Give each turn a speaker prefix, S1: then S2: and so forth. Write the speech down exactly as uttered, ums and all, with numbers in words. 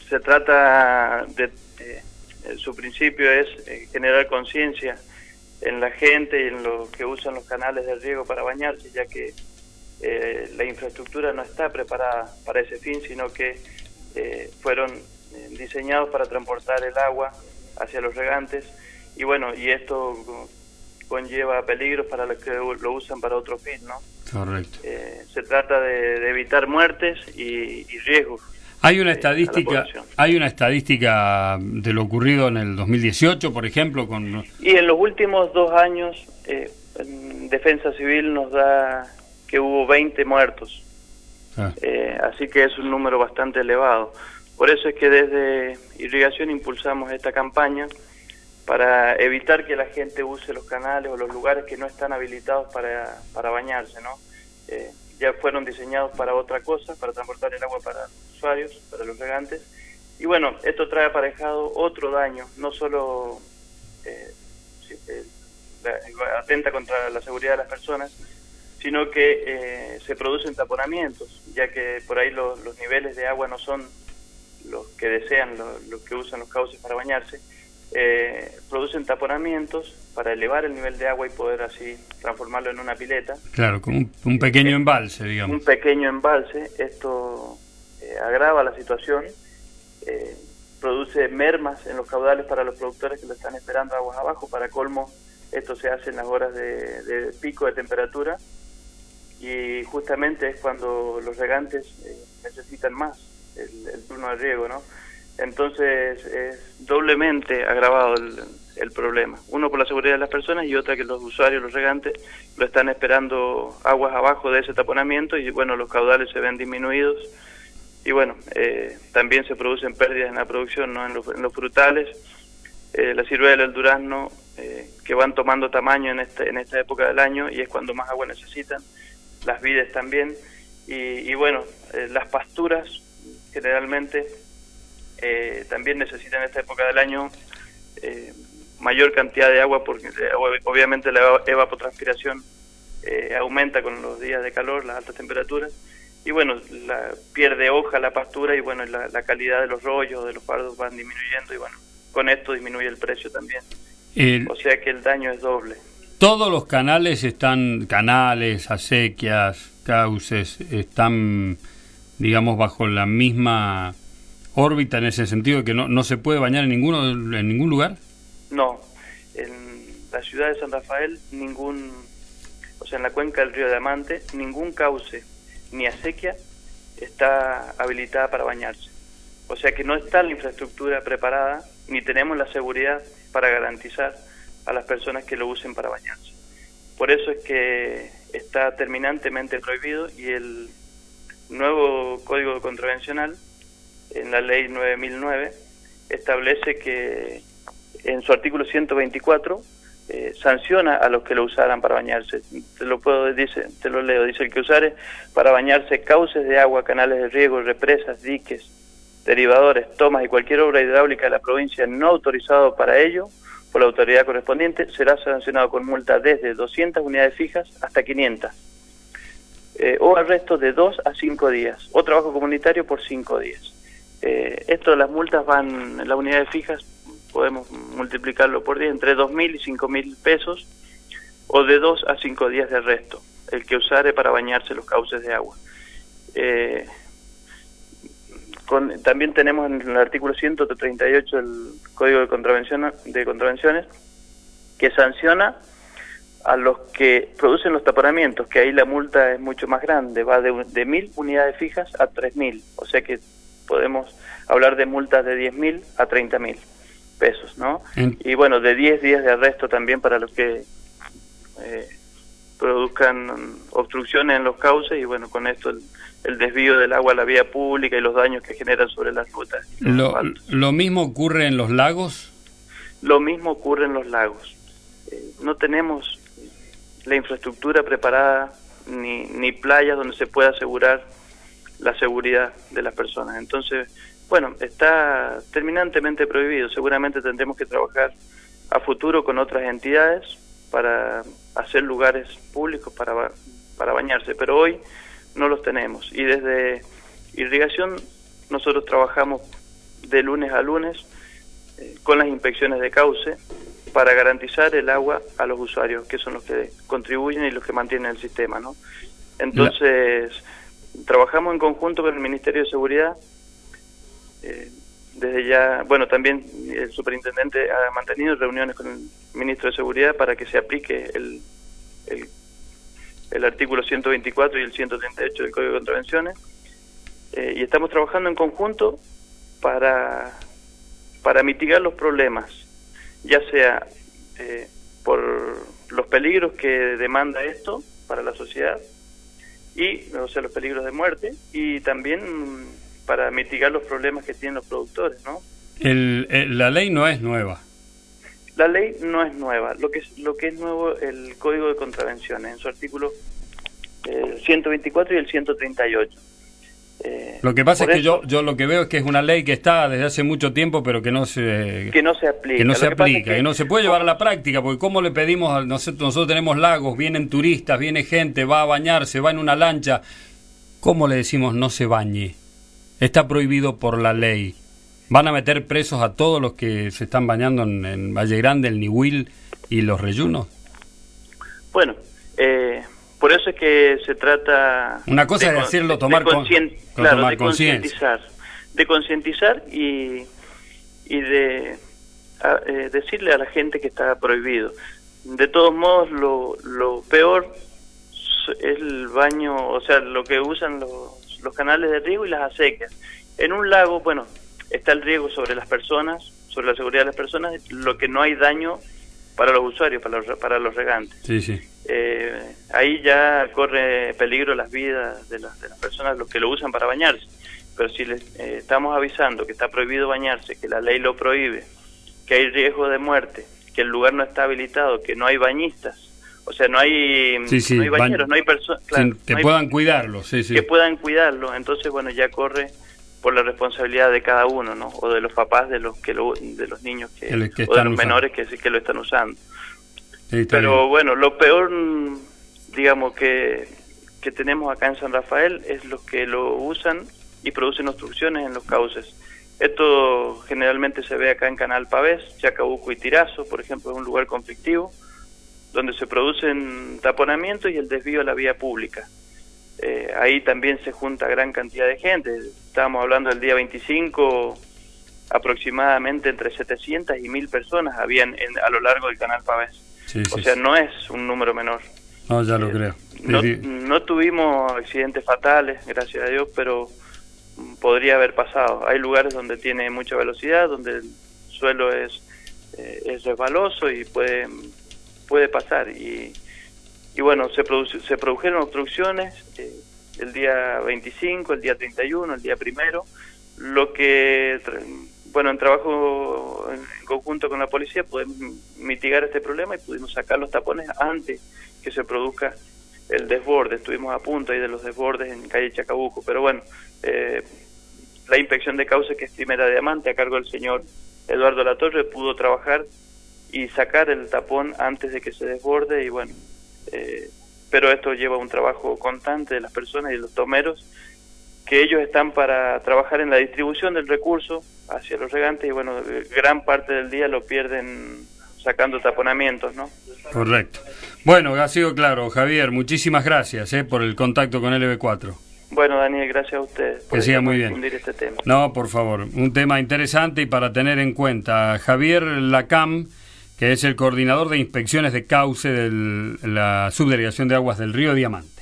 S1: se trata de, eh, su principio es eh, generar conciencia en la gente y en los que usan los canales de riego para bañarse, ya que eh, la infraestructura no está preparada para ese fin, sino que eh, fueron eh, diseñados para transportar el agua hacia los regantes, y bueno, y esto conlleva peligros para los que lo usan para otro fin, ¿no?
S2: Correcto.
S1: Eh, se trata de, de evitar muertes y, y riesgos.
S2: Hay una
S1: eh,
S2: estadística, hay una estadística de lo ocurrido en el dos mil dieciocho, por ejemplo, con
S1: y en los últimos dos años eh, en Defensa Civil nos da que hubo veinte muertos, ah. eh, así que es un número bastante elevado. Por eso es que desde Irrigación impulsamos esta campaña para evitar que la gente use los canales o los lugares que no están habilitados para, para bañarse, ¿no? Eh, ya fueron diseñados para otra cosa, para transportar el agua para los usuarios, para los regantes, y bueno, esto trae aparejado otro daño, no solo eh, eh, atenta contra la seguridad de las personas, sino que eh, se producen taponamientos, ya que por ahí lo, los niveles de agua no son los que desean, los, los que usan los cauces para bañarse. Eh, producen taponamientos para elevar el nivel de agua y poder así transformarlo en una pileta.
S2: Claro, como un, un pequeño embalse, digamos.
S1: Un pequeño embalse. Esto eh, agrava la situación, eh, produce mermas en los caudales para los productores que lo están esperando aguas abajo. Para colmo, esto se hace en las horas de, de pico de temperatura, y justamente es cuando los regantes eh, necesitan más el, el turno de riego, ¿no? Entonces es doblemente agravado el, el problema. Uno por la seguridad de las personas y otra que los usuarios, los regantes, lo están esperando aguas abajo de ese taponamiento, y bueno, los caudales se ven disminuidos, y bueno, eh, también se producen pérdidas en la producción, ¿no? En los, en los frutales, eh, la ciruela, el durazno, eh, que van tomando tamaño en, este, en esta época del año, y es cuando más agua necesitan, las vides también, y, y bueno, eh, las pasturas generalmente Eh, también necesitan en esta época del año eh, mayor cantidad de agua, porque eh, obviamente la evapotranspiración eh, aumenta con los días de calor, las altas temperaturas, y bueno, la, pierde hoja la pastura, y bueno, la, la calidad de los rollos, de los fardos van disminuyendo, y bueno, con esto disminuye el precio también. El, o sea que el daño es doble.
S2: Todos los canales están, canales, acequias, cauces, están, digamos, bajo la misma órbita, en ese sentido, que no, no se puede bañar en ninguno en ningún lugar.
S1: No, en la ciudad de San Rafael ningún, o sea, en la cuenca del río Diamante, ningún cauce ni acequia está habilitada para bañarse. O sea que no está la infraestructura preparada, ni tenemos la seguridad para garantizar a las personas que lo usen para bañarse. Por eso es que está terminantemente prohibido, y el nuevo Código Contravencional, en la ley nueve mil nueve, establece que en su artículo ciento veinticuatro eh, sanciona a los que lo usaran para bañarse. Te lo puedo dice, te lo leo, dice: el que usare para bañarse cauces de agua, canales de riego, represas, diques, derivadores, tomas y cualquier obra hidráulica de la provincia no autorizado para ello por la autoridad correspondiente, será sancionado con multa desde doscientas unidades fijas hasta quinientas, eh, o arresto de dos a cinco días, o trabajo comunitario por cinco días. Eh, esto, las multas van, las unidades fijas podemos multiplicarlo por diez, entre dos mil y cinco mil pesos, o de dos a cinco días de arresto, el que usare para bañarse los cauces de agua. Eh, con, también tenemos en el artículo ciento treinta y ocho del Código de, Contravención, de Contravenciones, que sanciona a los que producen los taponamientos, que ahí la multa es mucho más grande, va de, de mil unidades fijas a tres mil, o sea que podemos hablar de multas de diez mil a treinta mil pesos, ¿no? En... Y bueno, de diez días de arresto también para los que eh, produzcan obstrucciones en los cauces, y bueno, con esto el, el desvío del agua a la vía pública y los daños que generan sobre las rutas.
S2: Lo, ¿Lo mismo ocurre en los lagos?
S1: Lo mismo ocurre en los lagos. Eh, no tenemos la infraestructura preparada, ni, ni playas donde se pueda asegurar la seguridad de las personas. Entonces, bueno, está terminantemente prohibido. Seguramente tendremos que trabajar a futuro con otras entidades para hacer lugares públicos para, para bañarse, pero hoy no los tenemos. Y desde Irrigación nosotros trabajamos de lunes a lunes eh, con las inspecciones de cauce para garantizar el agua a los usuarios, que son los que contribuyen y los que mantienen el sistema, ¿no? Entonces, La... trabajamos en conjunto con el Ministerio de Seguridad. Eh, desde ya, bueno, también el superintendente ha mantenido reuniones con el ministro de Seguridad para que se aplique el, el, el artículo ciento veinticuatro y el ciento treinta y ocho del Código de Contravenciones. Eh, y estamos trabajando en conjunto para, para mitigar los problemas, ya sea eh, por los peligros que demanda esto para la sociedad, y o sea, los peligros de muerte, y también para mitigar los problemas que tienen los productores, ¿no?
S2: El, el, la ley no es nueva.
S1: La ley no es nueva. Lo que es, lo que es nuevo, el Código de Contravenciones, en su artículo eh, ciento veinticuatro y el ciento treinta y ocho. Eh,
S2: lo que pasa es que
S1: eso,
S2: yo yo lo que veo es que es una ley que está desde hace mucho tiempo, pero que no se
S1: que no se aplica,
S2: que no se
S1: que
S2: aplica,
S1: es que,
S2: y no se puede llevar a la práctica, porque cómo le pedimos a nosotros, nosotros tenemos lagos, vienen turistas, viene gente, va a bañarse, va en una lancha, ¿cómo le decimos no se bañe? Está prohibido por la ley. ¿Van a meter presos a todos los que se están bañando en, en Valle Grande, el Nihuil y los Reyunos?
S1: Bueno, eh, por eso es que se trata...
S2: Una cosa
S1: de
S2: es decirlo, tomar
S1: de concien,
S2: con,
S1: claro,
S2: tomar
S1: de
S2: conciencia.
S1: De concientizar y, y de a, eh, decirle a la gente que está prohibido. De todos modos, lo, lo peor es el baño, o sea, lo que usan los, los canales de riego y las acequias. En un lago, bueno, está el riego sobre las personas, sobre la seguridad de las personas, lo que no hay daño para los usuarios, para los, para los regantes.
S2: Sí, sí.
S1: Eh, ahí ya corre peligro las vidas de las, de las personas, los que lo usan para bañarse. Pero si les eh, estamos avisando que está prohibido bañarse, que la ley lo prohíbe, que hay riesgo de muerte, que el lugar no está habilitado, que no hay bañistas, o sea, no hay,
S2: sí, sí,
S1: no hay bañeros,
S2: bañ...
S1: no hay personas claro,
S2: que
S1: no
S2: puedan
S1: hay,
S2: cuidarlo, sí, sí.
S1: que puedan cuidarlo. Entonces, bueno, ya corre por la responsabilidad de cada uno, ¿no? O de los papás de los que lo, de los niños que,
S2: el que
S1: o de los
S2: usando.
S1: menores que que lo están usando.
S2: Sí,
S1: pero
S2: bien.
S1: Bueno, lo peor, digamos, que que tenemos acá en San Rafael es los que lo usan y producen obstrucciones en los cauces. Esto generalmente se ve acá en Canal Pavés, Chacabuco y Tirazo, por ejemplo, es un lugar conflictivo donde se producen taponamientos y el desvío a la vía pública. Eh, ahí también se junta gran cantidad de gente. Estábamos hablando del día veinticinco, aproximadamente entre setecientas y mil personas habían en, a lo largo del Canal Pavés.
S2: Sí,
S1: o
S2: sí,
S1: sea,
S2: sí.
S1: no es un número menor.
S2: No, ya
S1: eh,
S2: lo creo.
S1: No,
S2: sí, sí.
S1: no tuvimos accidentes fatales, gracias a Dios, pero podría haber pasado. Hay lugares donde tiene mucha velocidad, donde el suelo es, eh, es resbaloso y puede, puede pasar. Y, y bueno, se, produce, se produjeron obstrucciones eh, el día veinticinco, el día treinta y uno, el día primero, lo que, bueno, en trabajo en conjunto con la policía pudimos mitigar este problema y pudimos sacar los tapones antes que se produzca el desborde. Estuvimos a punto ahí de los desbordes en calle Chacabuco, pero bueno, eh, la inspección de cauce, que es Primera Diamante, a cargo del señor Eduardo Latorre, pudo trabajar y sacar el tapón antes de que se desborde, y bueno, eh, pero esto lleva un trabajo constante de las personas y de los tomeros, que ellos están para trabajar en la distribución del recurso hacia los regantes, y bueno, gran parte del día lo pierden sacando taponamientos, ¿no?
S2: Correcto. Bueno, ha sido claro, Javier, muchísimas gracias eh, por el contacto con L B cuatro.
S1: Bueno, Daniel, gracias a ustedes por
S2: que siga muy bien.
S1: Este tema.
S2: No, por favor, un tema interesante y para tener en cuenta. Javier Lacam, que es el coordinador de inspecciones de cauce de la Subdelegación de Aguas del Río Diamante.